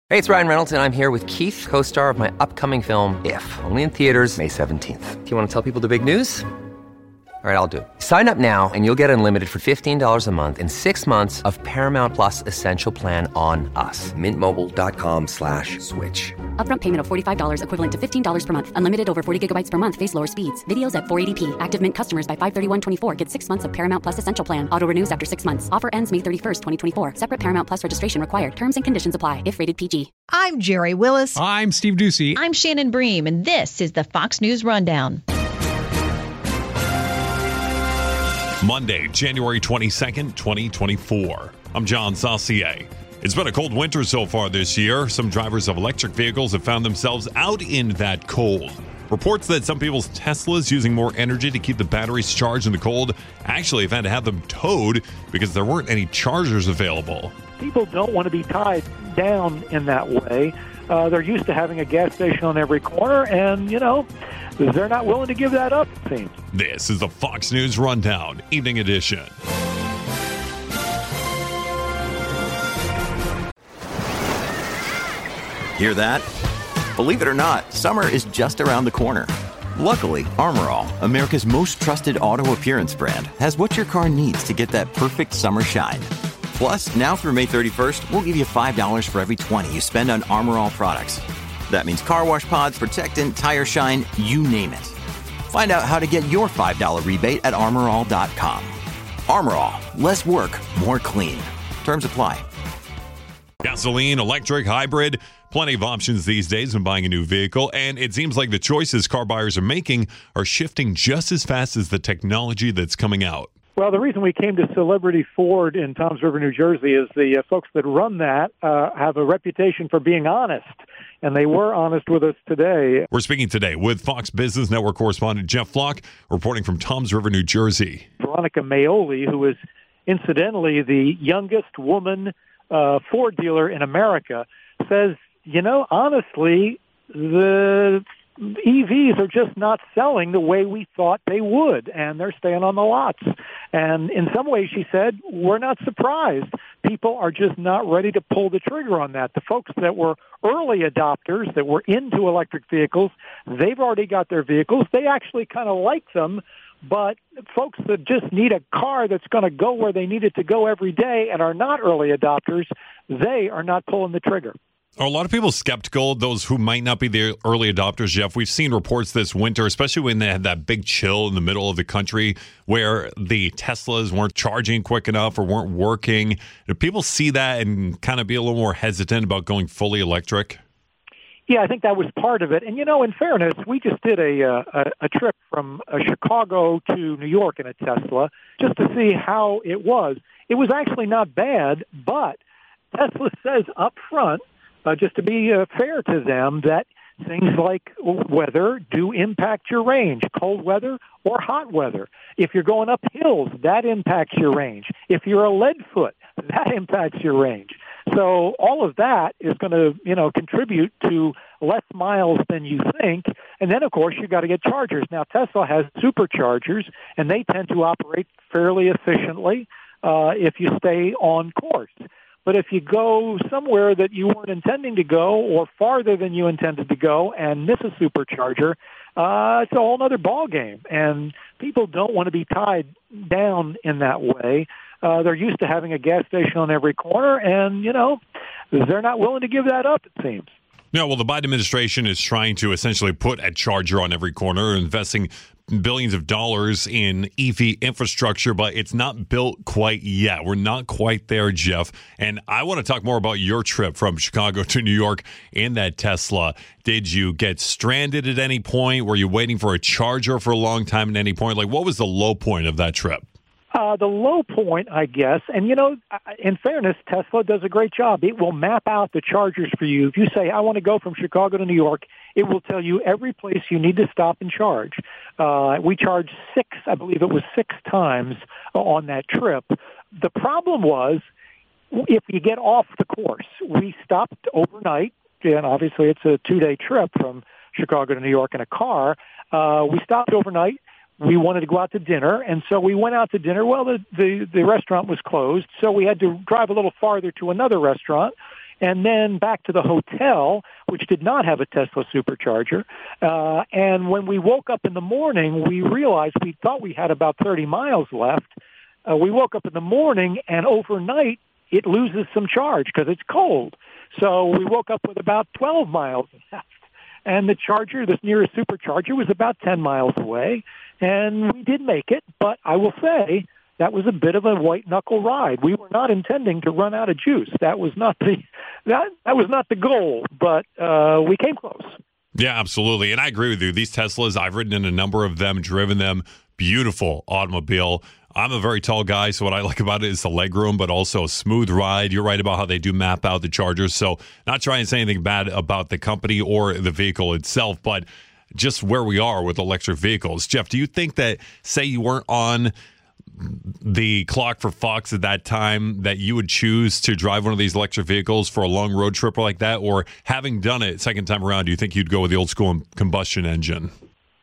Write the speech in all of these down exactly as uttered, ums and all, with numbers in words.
Hey, it's Ryan Reynolds, and I'm here with Keith, co-star of my upcoming film, If, only in theaters May seventeenth. Do you want to tell people the big news? All right, I'll do it. Sign up now and you'll get unlimited for fifteen dollars a month and six months of Paramount Plus Essential Plan on us. Mint Mobile dot com slash switch. Upfront payment of forty-five dollars equivalent to fifteen dollars per month. Unlimited over forty gigabytes per month. Face lower speeds. Videos at four eighty p. Active Mint customers by five thirty-one twenty-four get six months of Paramount Plus Essential Plan. Auto renews after six months. Offer ends May thirty-first, twenty twenty-four. Separate Paramount Plus registration required. Terms and conditions apply if rated P G. I'm Jerry Willis. I'm Steve Ducey. I'm Shannon Bream, and this is the Fox News Rundown. Monday, January twenty-second, twenty twenty-four. I'm John Saucier. It's been a cold winter so far this year. Some drivers of electric vehicles have found themselves out in that cold. Reports that some people's Teslas using more energy to keep the batteries charged in the cold actually have had to have them towed because there weren't any chargers available. People don't want to be tied down in that way. Uh, they're used to having a gas station on every corner, and, you know, they're not willing to give that up, it seems. This is the Fox News Rundown, Evening Edition. Hear that? Believe it or not, summer is just around the corner. Luckily, Armor All, America's most trusted auto appearance brand, has what your car needs to get that perfect summer shine. Plus, now through May thirty-first, we'll give you five dollars for every twenty you spend on Armor All products. That means car wash pods, protectant, tire shine, you name it. Find out how to get your five dollars rebate at armor all dot com. Armor All, less work, more clean. Terms apply. Gasoline, electric, hybrid, plenty of options these days when buying a new vehicle, and it seems like the choices car buyers are making are shifting just as fast as the technology that's coming out. Well, the reason we came to Celebrity Ford in Toms River, New Jersey, is the uh, folks that run that uh, have a reputation for being honest, and they were honest with us today. We're speaking today with Fox Business Network correspondent Jeff Flock, reporting from Toms River, New Jersey. Veronica Maioli, who is incidentally the youngest woman uh, Ford dealer in America, says, you know, honestly, the E Vs are just not selling the way we thought they would, and they're staying on the lots. And in some ways, she said, we're not surprised. People are just not ready to pull the trigger on that. The folks that were early adopters, that were into electric vehicles, they've already got their vehicles. They actually kind of like them, but folks that just need a car that's going to go where they need it to go every day and are not early adopters, they are not pulling the trigger. Are a lot of people skeptical, those who might not be the early adopters, Jeff? We've seen reports this winter, especially when they had that big chill in the middle of the country where the Teslas weren't charging quick enough or weren't working. Do people see that and kind of be a little more hesitant about going fully electric? Yeah, I think that was part of it. And, you know, in fairness, we just did a uh, a, a trip from uh, Chicago to New York in a Tesla just to see how it was. It was actually not bad, but Tesla says up front, Uh, just to be uh, fair to them, that things like weather do impact your range, cold weather or hot weather. If you're going up hills, that impacts your range. If you're a lead foot, that impacts your range. So all of that is going to, you know, contribute to less miles than you think. And then, of course, you've got to get chargers. Now, Tesla has superchargers, and they tend to operate fairly efficiently uh, if you stay on course. But if you go somewhere that you weren't intending to go or farther than you intended to go and miss a supercharger, uh, it's a whole other ballgame. And people don't want to be tied down in that way. Uh, they're used to having a gas station on every corner, and, you know, they're not willing to give that up, it seems. No, well, the Biden administration is trying to essentially put a charger on every corner, investing billions of dollars in E V infrastructure, but it's not built quite yet. We're not quite there, Jeff. And I want to talk more about your trip from Chicago to New York in that Tesla. Did you get stranded at any point? Were you waiting for a charger for a long time at any point? Like, what was the low point of that trip? Uh, the low point, I guess, and, you know, in fairness, Tesla does a great job. It will map out the chargers for you. If you say, I want to go from Chicago to New York, it will tell you every place you need to stop and charge. Uh, we charged six, I believe it was six times on that trip. The problem was, if you get off the course, we stopped overnight, and obviously it's a two-day trip from Chicago to New York in a car. Uh, we stopped overnight. We wanted to go out to dinner, and so we went out to dinner. Well, the, the, the restaurant was closed, so we had to drive a little farther to another restaurant. and then back to the hotel, which did not have a Tesla supercharger. Uh, and when we woke up in the morning, we realized we thought we had about thirty miles left. Uh, we woke up in the morning, and overnight, it loses some charge because it's cold. So we woke up with about twelve miles left. And the charger, this nearest supercharger, was about ten miles away. And we did make it, but I will say that was a bit of a white-knuckle ride. We were not intending to run out of juice. That was not the that, that was not the goal, but uh, we came close. Yeah, absolutely. And I agree with you. These Teslas, I've ridden in a number of them, driven them. Beautiful automobile. I'm a very tall guy, so what I like about it is the legroom, but also a smooth ride. You're right about how they do map out the chargers. So not trying to say anything bad about the company or the vehicle itself, but just where we are with electric vehicles. Jeff, do you think that, say you weren't on the clock for Fox at that time, that you would choose to drive one of these electric vehicles for a long road trip like that? Or having done it second time around, do you think you'd go with the old school combustion engine?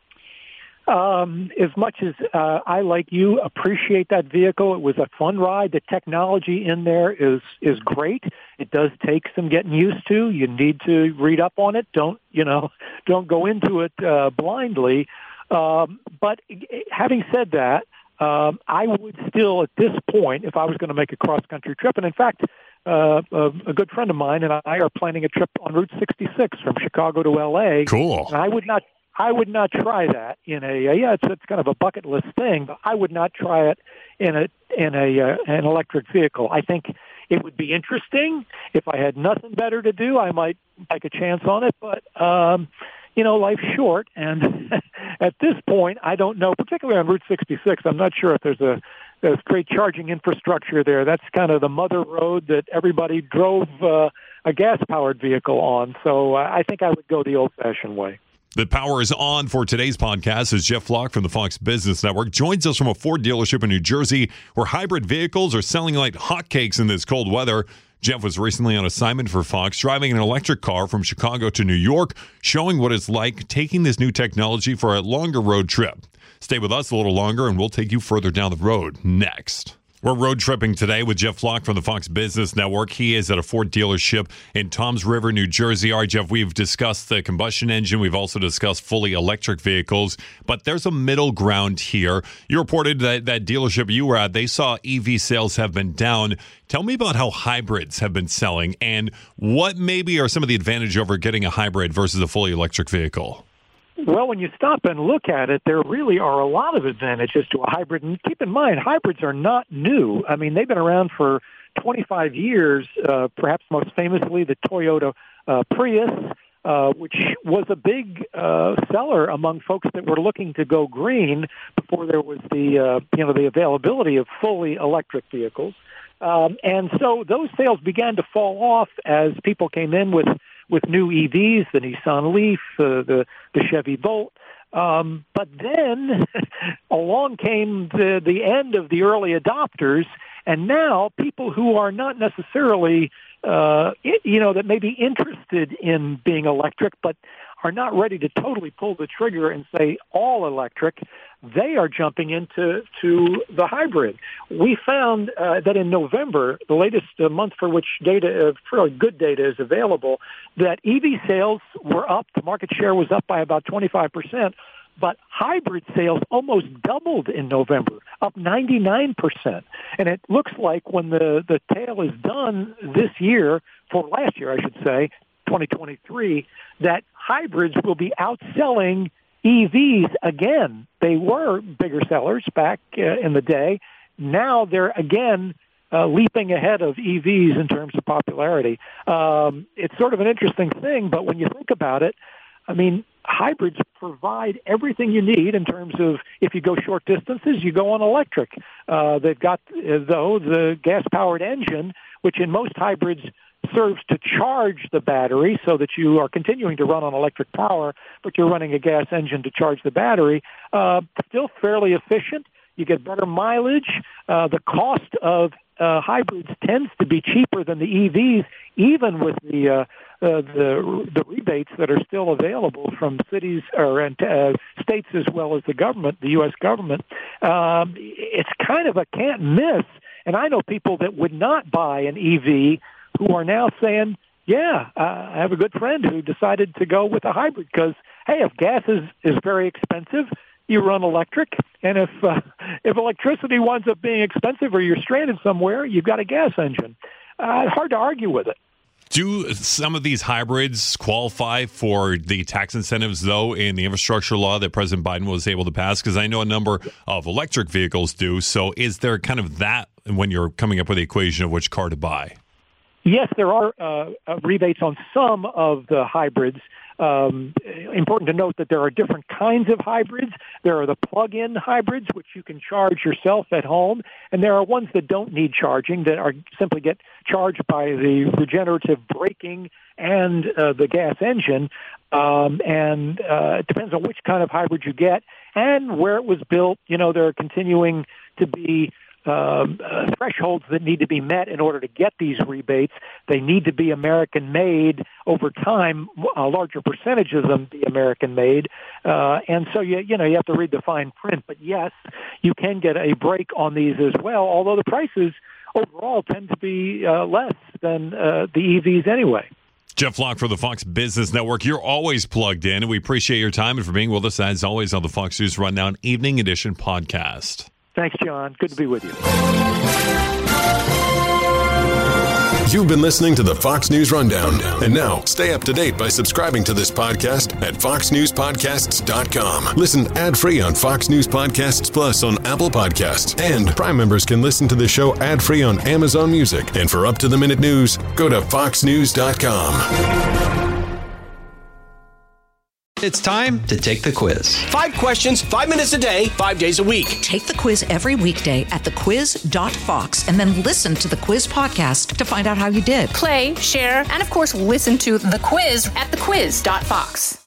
Um, as much as uh, I, like you, appreciate that vehicle, it was a fun ride. The technology in there is is great. It does take some getting used to. You need to read up on it. Don't you know? Don't go into it uh, blindly. Um, but having said that, um, I would still, at this point, if I was going to make a cross country trip, and in fact, uh, a, a good friend of mine and I are planning a trip on Route sixty-six from Chicago to L A. Cool. And I would not. I would not try that in a, uh, yeah, it's, it's kind of a bucket list thing, but I would not try it in a, in a, uh, an electric vehicle. I think it would be interesting. If I had nothing better to do, I might take a chance on it, but, um, you know, life's short. And at this point, I don't know, particularly on Route sixty-six, I'm not sure if there's a, there's great charging infrastructure there. That's kind of the mother road that everybody drove uh, a gas-powered vehicle on. So uh, I think I would go the old-fashioned way. The power is on for today's podcast as Jeff Flock from the Fox Business Network joins us from a Ford dealership in New Jersey where hybrid vehicles are selling like hotcakes in this cold weather. Jeff was recently on assignment for Fox, driving an electric car from Chicago to New York, showing what it's like taking this new technology for a longer road trip. Stay with us a little longer and we'll take you further down the road next. We're road tripping today with Jeff Flock from the Fox Business Network. He is at a Ford dealership in Toms River, New Jersey. All right, Jeff, we've discussed the combustion engine. We've also discussed fully electric vehicles, but there's a middle ground here. You reported that that dealership you were at, they saw E V sales have been down. Tell me about how hybrids have been selling and what maybe are some of the advantage over getting a hybrid versus a fully electric vehicle. Well, when you stop and look at it, there really are a lot of advantages to a hybrid. And keep in mind, hybrids are not new. I mean, they've been around for twenty-five years, uh, perhaps most famously the Toyota uh, Prius, uh, which was a big uh, seller among folks that were looking to go green before there was the, uh, you know, the availability of fully electric vehicles. Um, and so those sales began to fall off as people came in with with new E Vs, the Nissan Leaf, uh, the, the Chevy Volt. Um, but then along came the, the end of the early adopters, and now people who are not necessarily, uh, you know, that may be interested in being electric, but are not ready to totally pull the trigger and say all electric, they are jumping into to the hybrid. We found uh, that in November, the latest uh, month for which data, uh, fairly good data is available, that E V sales were up. The market share was up by about twenty-five percent, but hybrid sales almost doubled in November, up ninety-nine percent. And it looks like when the, the tale is done this year, for last year, I should say, twenty twenty-three, that hybrids will be outselling E Vs again. They were bigger sellers back uh, in the day. Now they're again uh, leaping ahead of E Vs in terms of popularity. Um, it's sort of an interesting thing, but when you think about it, I mean, hybrids provide everything you need in terms of if you go short distances, you go on electric. Uh, they've got, uh, though, the gas-powered engine, which in most hybrids serves to charge the battery so that you are continuing to run on electric power, but you're running a gas engine to charge the battery. Uh, still fairly efficient. You get better mileage. Uh, the cost of uh, hybrids tends to be cheaper than the E Vs, even with the uh, uh, the, the rebates that are still available from cities or uh, states as well as the government, the U S government. Um, it's kind of a can't miss. And I know people that would not buy an E V who are now saying, Yeah, uh, I have a good friend who decided to go with a hybrid because, hey, if gas is, is very expensive, you run electric. And if uh, if electricity winds up being expensive or you're stranded somewhere, you've got a gas engine. Uh, hard to argue with it. Do some of these hybrids qualify for the tax incentives, though, in the infrastructure law that President Biden was able to pass? Because I know a number of electric vehicles do. So is there kind of that when you're coming up with the equation of which car to buy? Yes, there are uh, uh, rebates on some of the hybrids. Um, important to note that there are different kinds of hybrids. There are the plug-in hybrids, which you can charge yourself at home, and there are ones that don't need charging, that are simply get charged by the regenerative braking and uh, the gas engine. Um, and uh, it depends on which kind of hybrid you get and where it was built. You know, there are continuing to be Um, uh, thresholds that need to be met in order to get these rebates. They need to be American-made over time. A larger percentage of them be American-made, uh, and so you you know you have to read the fine print. But yes, you can get a break on these as well. Although the prices overall tend to be uh, less than uh, the E Vs anyway. Jeff Locke for the Fox Business Network. You're always plugged in, and we appreciate your time and for being with us as always on the Fox News Rundown Evening Edition podcast. Thanks, John. Good to be with you. You've been listening to the Fox News Rundown. And now, stay up to date by subscribing to this podcast at fox news podcasts dot com. Listen ad-free on Fox News Podcasts Plus on Apple Podcasts. And Prime members can listen to the show ad-free on Amazon Music. And for up-to-the-minute news, go to fox news dot com. It's time to take the quiz. Five questions, five minutes a day, five days a week. Take the quiz every weekday at the quiz dot fox and then listen to the quiz podcast to find out how you did. Play, share, and of course, listen to The Quiz at the quiz dot fox.